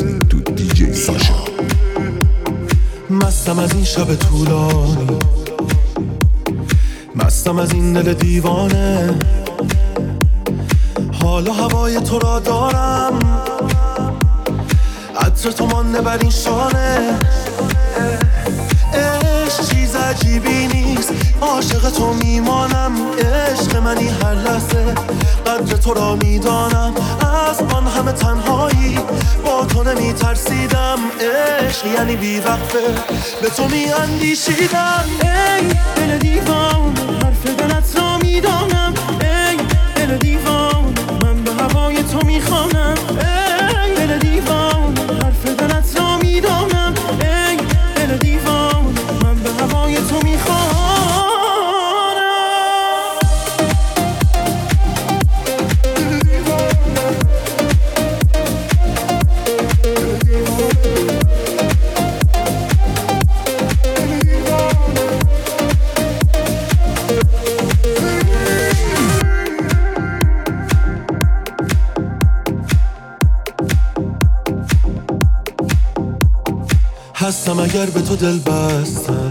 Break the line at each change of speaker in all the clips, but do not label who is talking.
تو دیجی ساشا.
مستم از این شب طولانی، مستم از این دل دیوانه، حالا هوای تو را دارم، عطر تو مانده بر این شانه. عشق چیز عجیبی نیست، عاشق تو میمانم، عشق منی هر لحظه، قدر تو را میدانم، از آن همه تنهایی با تو نمیترسیدم. عشق یعنی بیوقفه به تو میاندیشیدم. ای دل دیوان، حرف دلت را میدانم، ای دل دیوان، من به هوای تو میخوانم. ای دل دیوان، حرف دلت را میدانم، ای دل دیوان، من به هوای تو میخوانم. هستم اگر به تو دل بستم،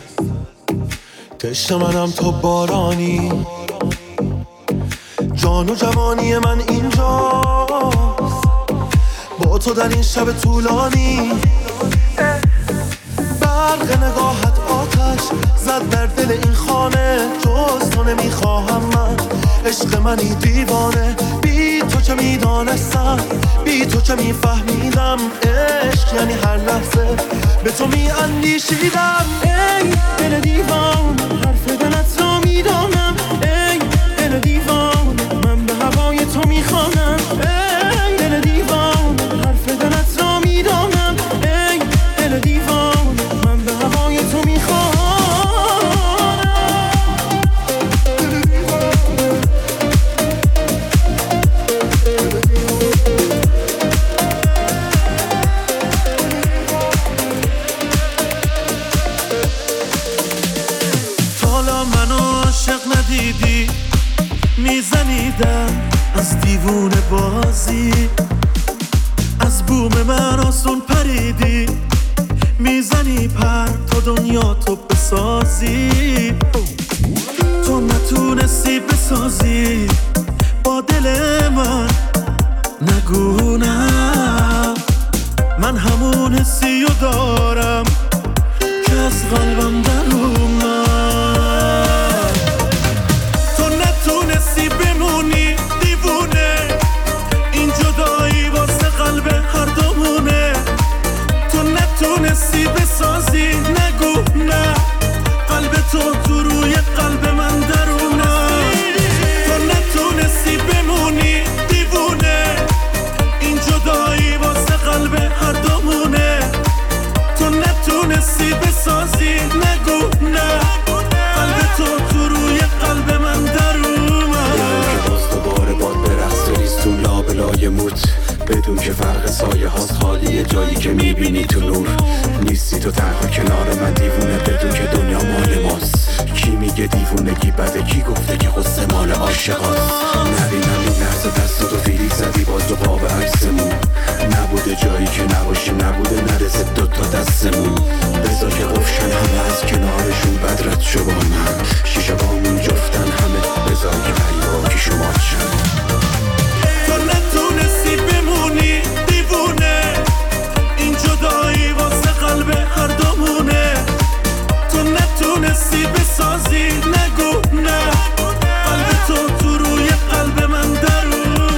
تشنه منم تو بارانی، جان و جوانی من اینجاست با تو در این شب طولانی. برق نگاهت آتش زد در دل این خانه، جز تو نمیخواهم من، عشق منی دیوانه. بی تو چه میدانستم، بی تو چه میفهمیدم، عشق یعنی هر لحظه به تو میاندیشیدم. ای دل دیوان، حرف دلت را میدانم، ای دل دیوان، من به هوای تو میخوانم. ای دل دیوان، حرف دلت را میدانم، ای دل دیوان، من به هوای تو میخوانم. میزنیدم از دیوونه بازی، از بوم من آسون پریدی، میزنی پر تا دنیا تو بسازی. تو نتونستی بسازی با دل من، نگو نه، من همون حسی رو دارم که از قلبم در اومد. نتونستی بمونی دیوونه، این جدایی واسه قلب هر دومونه. تو نتونستی بسازی، نگو نه، قلب تو روی قلب من درونه. تو نتونستی بمونی دیوونه، این جدایی واسه قلب هر دومونه. تو نتونستی بسازی، نگو نه، قلب تو روی قلب من درونه. تو لابلای موت، بدون که فرق سایه هاست خالیه جایی که میبینی تو نور. نیستی تو تنها کنار من دیوونه، بدون که دنیا مال ماست. کی میگه دیوونگی بده، کی گفته که قصه مال عاشقاست. نبینم این لحظه دستاتو فیلیک زدی باز دو قاب عکسمون، نبوده جایی که نباشیم، نبوده نرسه دوتا دستمون. بذار که قفشن همه از کنارشون بدرت شو با من، شیشه بامون جفتن همه، بذار که پریبا کی شما چند. تو نتونستی بمونی دیوونه، این جدایی واسه قلب هر دومونه. تو نتونستی بسازی، نگو نه، قلب تو روی قلب من درونه.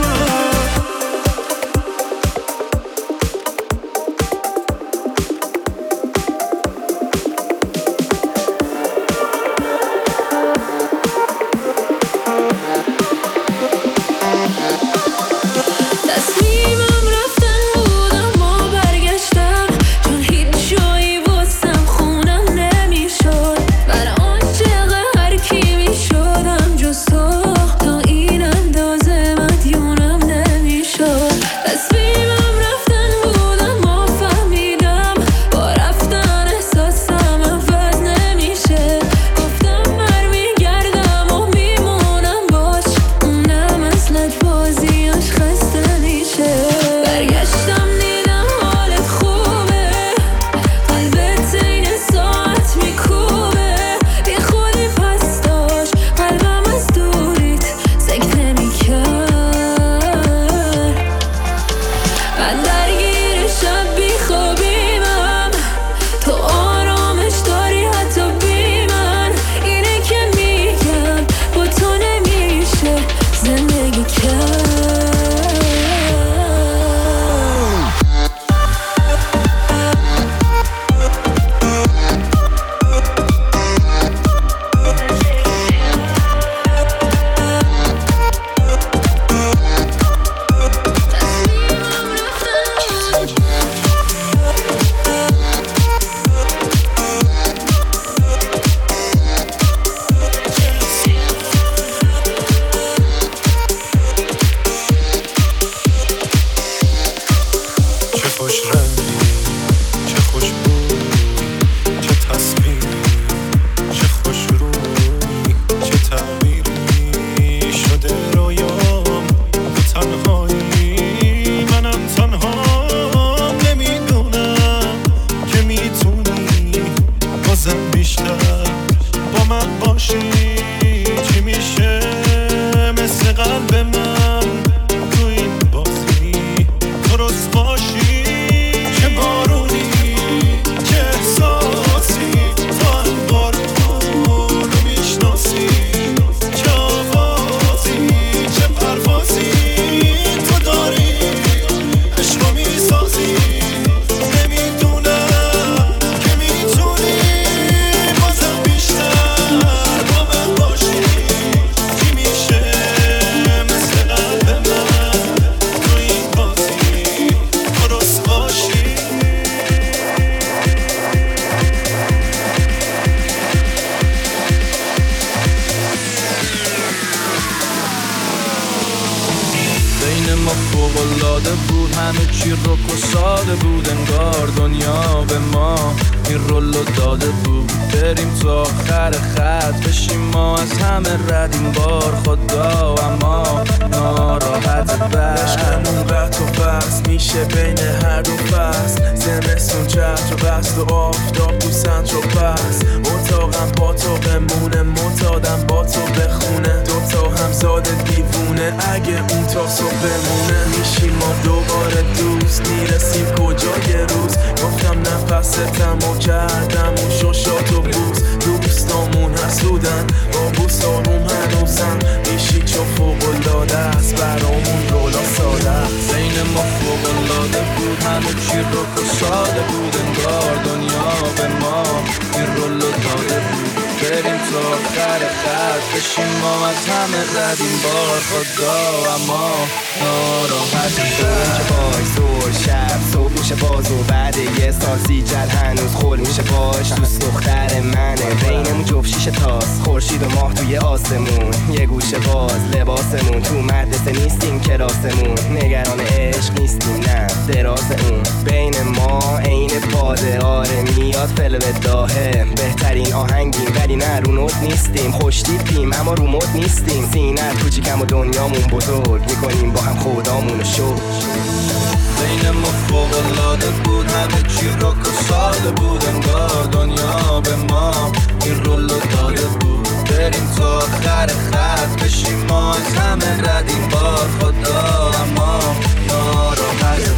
فوق‌العاده بود، همه چی رک و ساده بود، انگار دنیا به ما این رولو داده بود. بریم تا آخر خط بشیم ما از همه رد این بار خدا، اما ناراحت
عشقمون قطع و بس میشه بین هر دو فصل، زمستون چتر و بست و آفتاب تو سنتر و پس. اتاقم با تو بمونه، معتادم با تو بخونه، دوتا همزاد دیوونه اگه اون تا صبح بمونه. میشیم ما دوباره دوست، میرسیم کجا یه روز. گفتم نفستم و کردم اون شوشات و بوس، دوستامون حسودن با بوس آروم هنوزم. میشی چو فوق‌العاده است برامون رولا ساده است.
بین ما فوق‌العاده بود، همه چی رک و ساده بود، انگار دنیا به ما این رولو داده بود. بریم تا آخر خط بشیم ما از همه رد این بار خدا، اما ناراحت
اینجا باش زور شب صبح میشه باز و بعد یه سال سیجل هنوز خول میشه باش. دوست دختر منه بینمون جفت شیشه تاست، خورشید و ماه توی آسمون، یه گوشه باز لباسمون، تو مدرسه نیستیم کلاسمون، نگران عشق نیستیم نه دراز اون. بین ما عین باده آره میاد فلو داهه، بهترین آهنگیم ولی نه رو نوت نیستیم، خوش تیپیم اما رو مد نیستیم، سینت کوچیکم و دنیامون بزرگ، میکنیم با هم خدامونو شو.
بین ما فوق‌العاده بود، همه چی رک و ساده بود، انگار دنیا به ما این رولو داده بود. بریم تا آخر خط بشیم ما از همه رد این بار خدا، اما ناراحت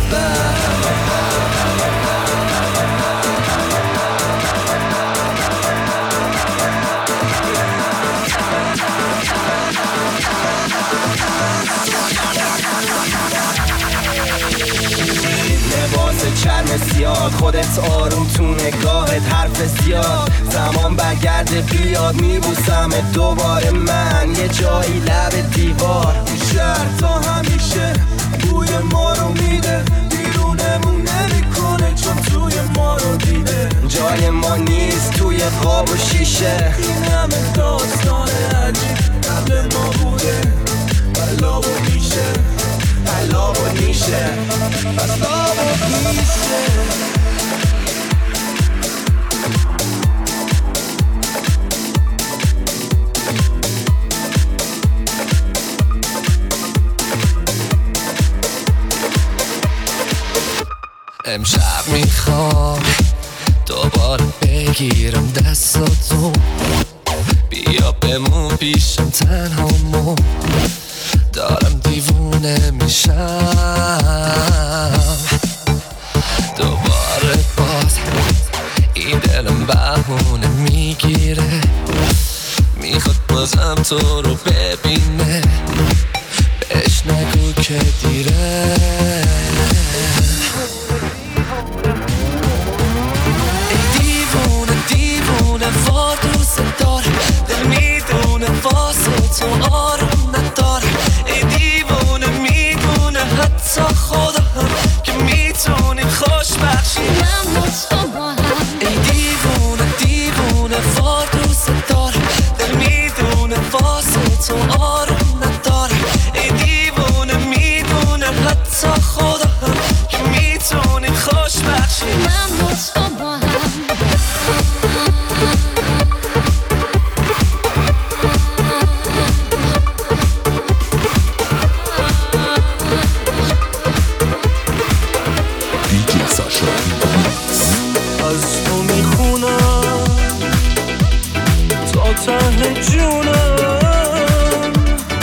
لباس چرم سیاد، خودت آروم تو نگاهت حرف زیاد، زمان برگرده بیاد میبوسم دوباره من یه جایی لب دیوار.
این شهر تا همیشه بوی ما رو میده، بیرونمون نمیکنه چون توی ما رو دیده.
جای ما نیست توی خواب و شیشه،
این همه داستان عجیب قبل ما بوده، بلا و میشه
بلا و نیشه
بلا و میشه.
امشب میخوام دوباره بگیرم دستاتو، بیا بمون پیشم تنهامون، دارم دیوونه میشم دوباره باز. این دلم بهونه میگیره، میخواد بازم تو رو ببینه، بهش نگو که دیره. وار دوست داره، دل میدونه واسه تو آروم نداره. ای دیوونه میدونه حتی خدا هم که میتونیم خوش بخشیم من با تو با هم. ای دیوونه دیوونه وار دوست داره، دل میدونه واسه تو آروم نداره. ای دیوونه میدونه حتی خدا هم که میتونیم خوش بخشیم من با تو با هم.
از تو میخونم تا ته جونم،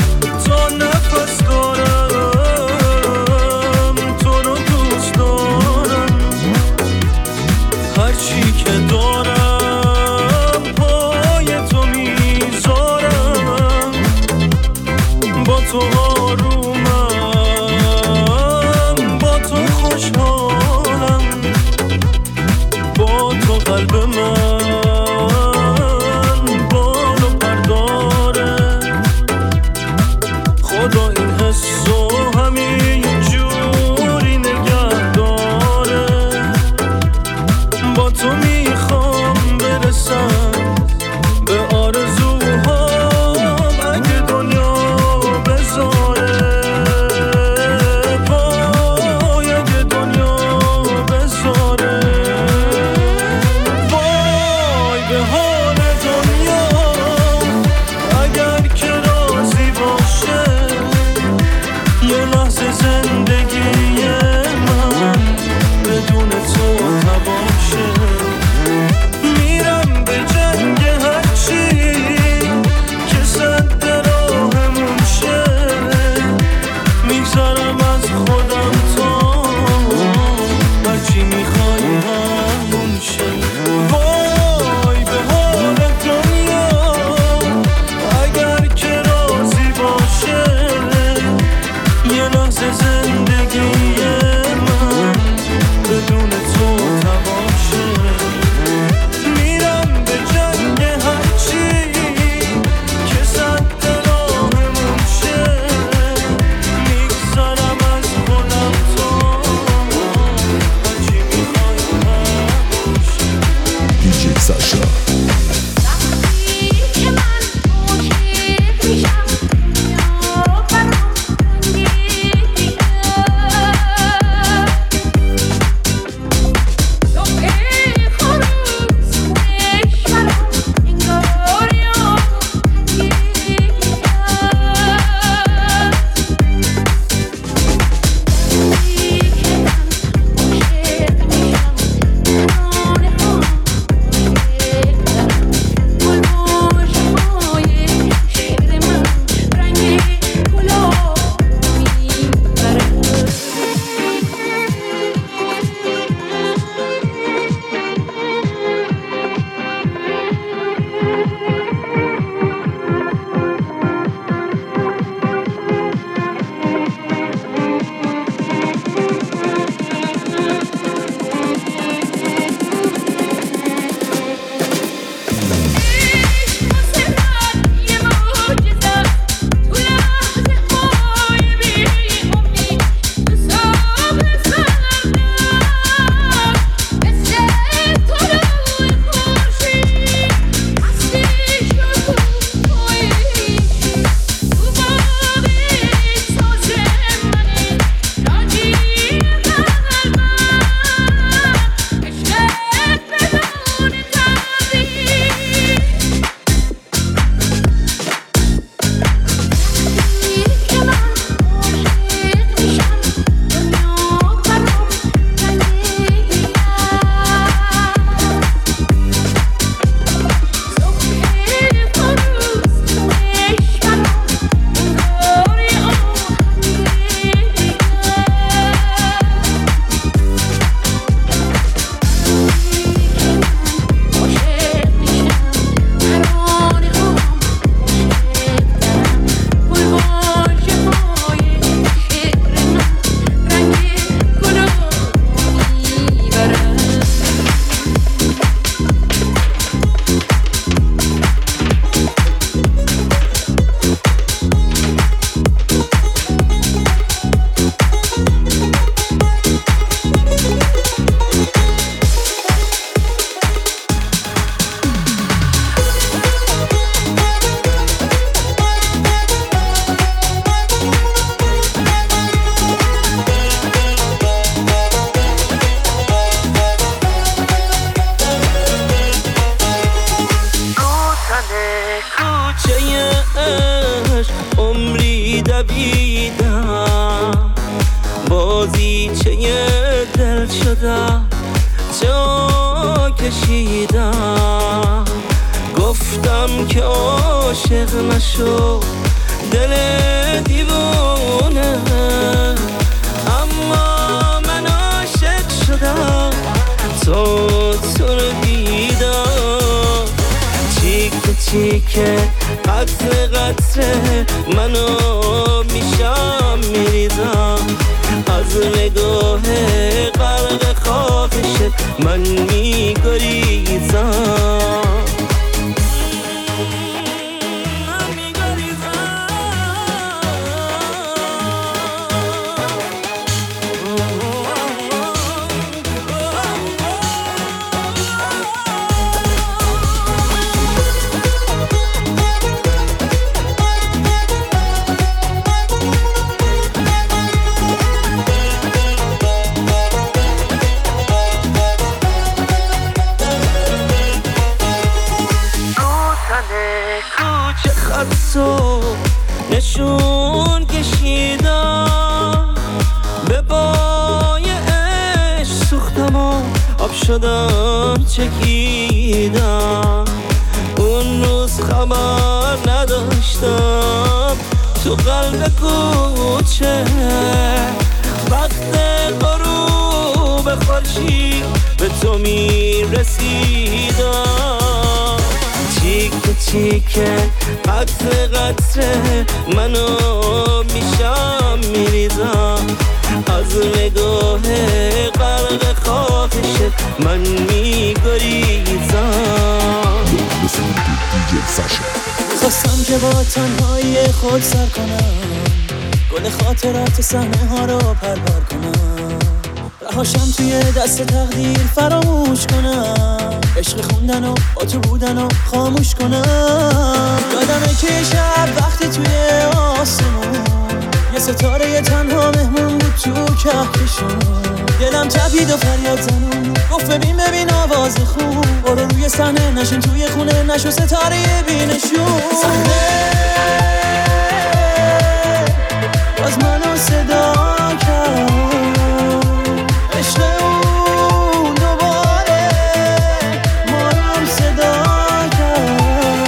دویدم بازیچه دل شدم جا کشیدم گفتم که عاشق نشو دل دیوونه اما من عاشق شدم تو رو دیدم چیکه چیکه قطره قطره منو میشم میریزم از نگاه غرق خواهشت من میگریزم نشون کشیدم به بای عشق سوختم و آب شدم چکیدم اون روز خبر نداشتم تو قلب کوچه وقت غروب خورشید به تو میرسیدم چیکه چیکه قطره قطره منو میشم میریزم از نگاه غرق خواهشت من میگریزم
خواستم که با تنهایی خود سر کنم گل خاطرات صحنه ها رو پرپر کنم رهاشم توی دست تقدیر فراموش کنم عشق خوندن و با تو بودن و خاموش کنم یادمه که شب وقتی توی آسمون یه ستاره تنها مهمون بود تو کهکشون دلم تپید و فریاد زنون گفت ببین آواز خون برو روی صحنه نشین توی خونه نشو ستاره بینشون صحنه باز منو صدا کرد عشق اون دوباره ما رو صدا کرد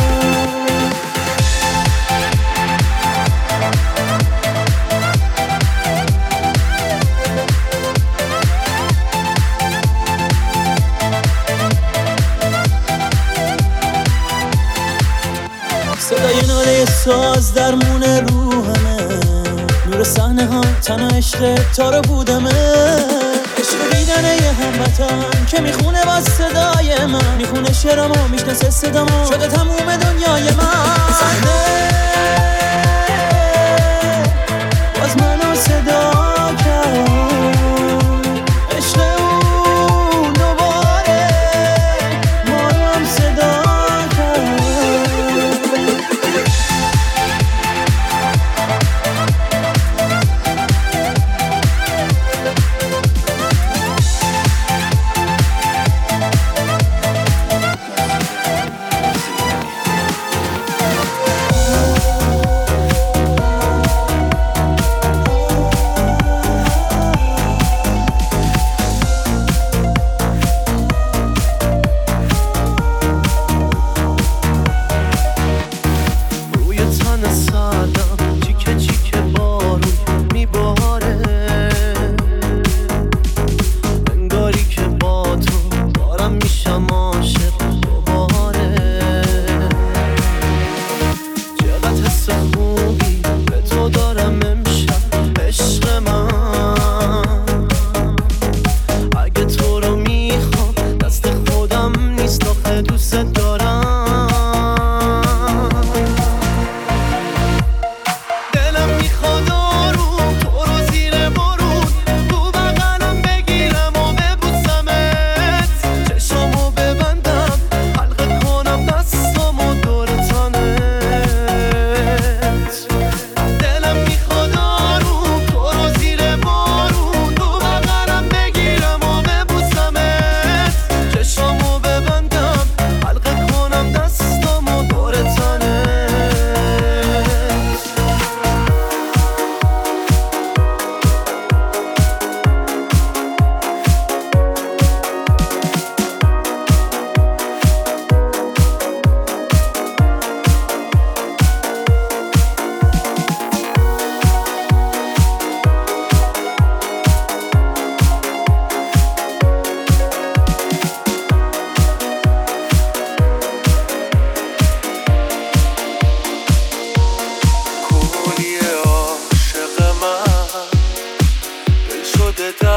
صدای ناله ساز درمون روحمه نور صحنه ها تنها عشق تا رو بودمه عشق دیدن یه هموطن که میخونه با صدای من میخونه شعرامو میشناسه صدامو شده تموم دنیای من صحنه باز منو صدا کرد عشق اون دوباره ما رو هم صدا کرد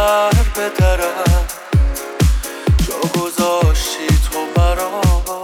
در به درم جا گذاشتی تو برا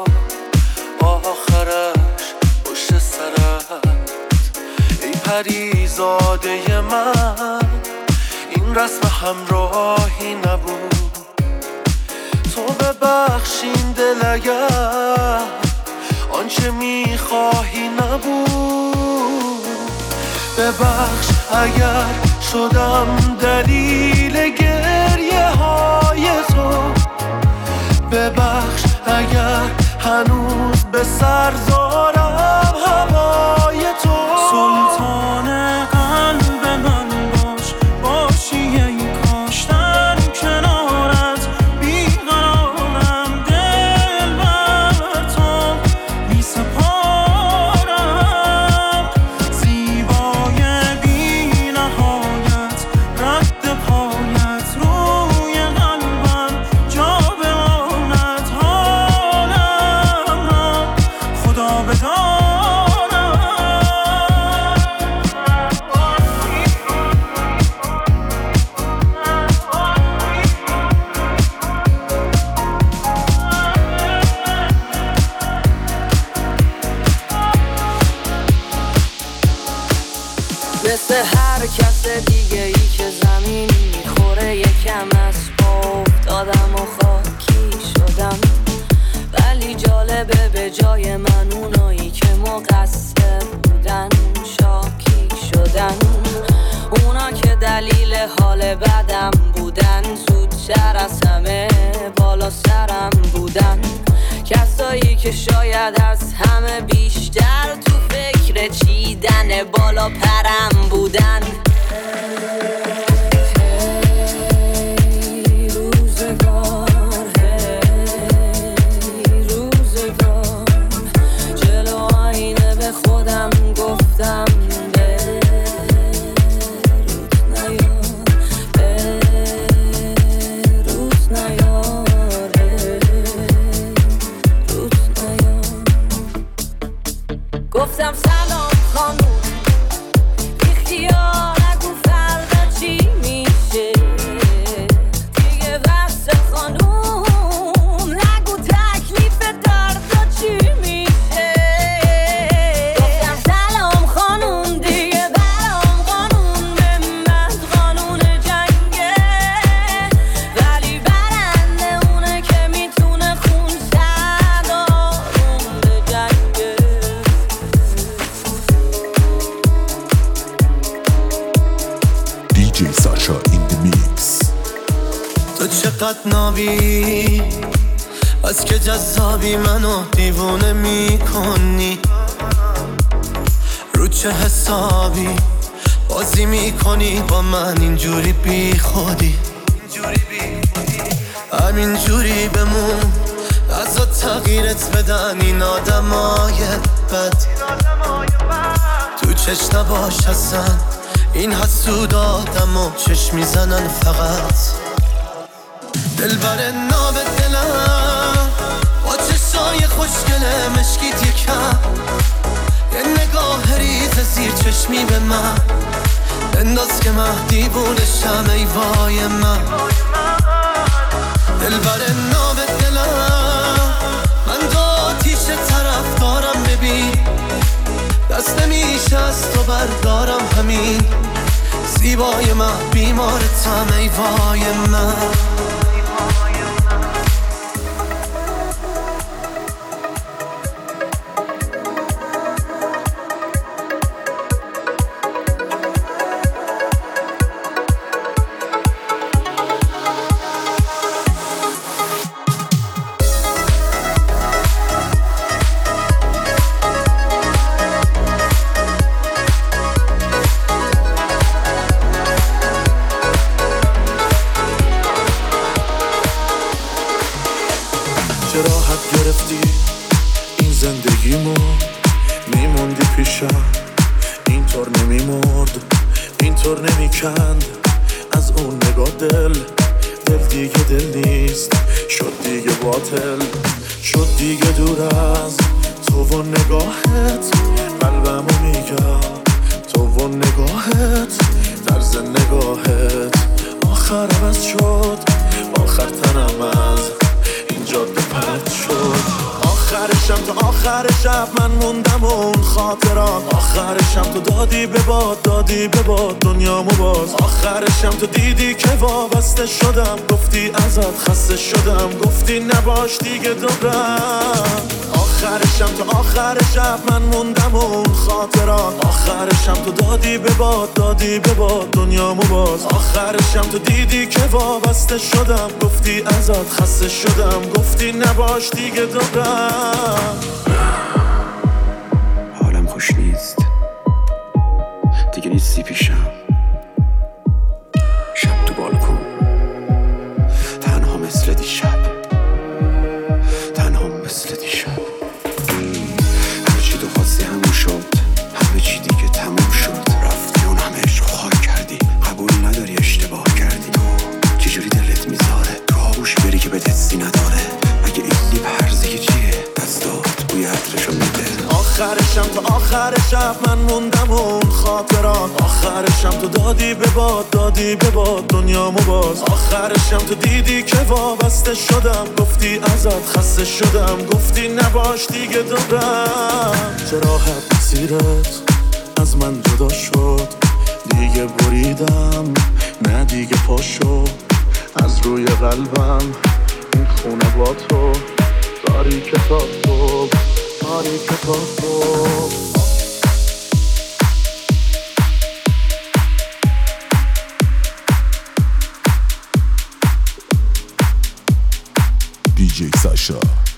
آخرش پشت سرت ای پریزاده من این رسم همراهی نبود تو ببخشین دل اگر آنچه میخواهی نبود ببخش اگر شدم دلیل گریه های تو ببخش اگر هنوز به سر دارم هوای تو
سلطان قلب من باشی ای کاش در کنارت بیقرارم دل بر تو می سپارم زیبای بی نهایت رد پایت روی قلبم جا بماند حالم را خدا بدارم
مثل هر کس دیگه ای که زمین میخوره یکم از افتادم و خاکی شدم ولی جالبه به جای من اونایی که مقصر بودن شاکی شدن اونا که دلیل حال بدم بودن زودتر از همه بالا سرم بودن کسایی که شاید از همه بیشتر تو فکر چیدن بالا پرم بودن روزگار جلو آینه به خودم گفتم گفتم سلام خانوم بیخیال نگو فردا چی میشه دیگه بس خانوم نگو تکلیف دردا چی میشه گفتم سلام خانوم دیگه برام قانون به من قانون جنگه ولی برنده اونه که میتونه خون سر آروم به جنگه
DJ Sasha in the mix.
تو چقدر نابی از که جذابی منو دیوونه میکنی رو چه حسابی بازی میکنی با من اینجوری بی خودی همینجوری بمون ازا تغییرت بدن این آدمای بد تو چشم نباش اصلا این حسود آدم و چشم میزنن فقط دلبر ناب دلم با چشای خوشگله مشکیت یکم یه نگاه ریز زیر چشمی به من بنداز که من دیوونشم ای وای من دلبر ناب دلم من دو آتیش طرف دارم ببین دست نمیشه از تو بردارم همین زیبای من بیمارتم ای وای من
زندگیمو میموندی پیشم اینطور نمیمرد اینطور نمیکند از اون نگاه دل دیگه دل نیست شد دیگه باطل شد دیگه دور از تو و نگاهت قلبمو میگم تو و نگاهت طرز نگاهت آخر عوض شد، آخر تنم از این جاده پرد شد. آخرشم تا آخر شب من موندم و اون خاطرات، آخرشم تو دادی به باد، دادی به باد دنیامو باز. آخرشم تو دیدی که وابسته شدم، گفتی ازت خسته شدم، گفتی نباش دیگه دوبرم. آخرشم تا آخر شب من موندم و اون خاطرات، آخرشم تو دادی به باد، دادی به باد دنیامو باز. آخرشم تو دیدی که وابسته شدم، گفتی ازت خسته شدم، گفتی نباش دیگه دوبرم.
حالم خوش نیست دیگه، نیستی پیشم. شب تو بالکن تنها مثل دیشب، تنها مثل دیشب. همه چی تو خواستی همون شد، همه چی دیگه تموم شد. رفتی اون همه عشق خاک کردی، قبول نداری اشتباه کردی. تو چجوری دلت میذاره تو آغوش بری که بهت حسی نداره؟ اگه این لیب هرزگی چیه دستات بوی عطرشو میده.
آخرشم تا آخر شب من موندم و اون خاطرات، آخرشم تو دادی به باد، دادی به باد دنیامو باز. آخرشم تو دیدی که وابسته شدم، گفتی ازت خسته شدم، گفتی نباش دیگه دوبرم. چه راحت مسیرت از من جدا شد، دیگه بریدم نه دیگه پاشو از روی قلبم. این خونه با تو داری که تا صبح، داری که تا صبح.
DJ Sasha.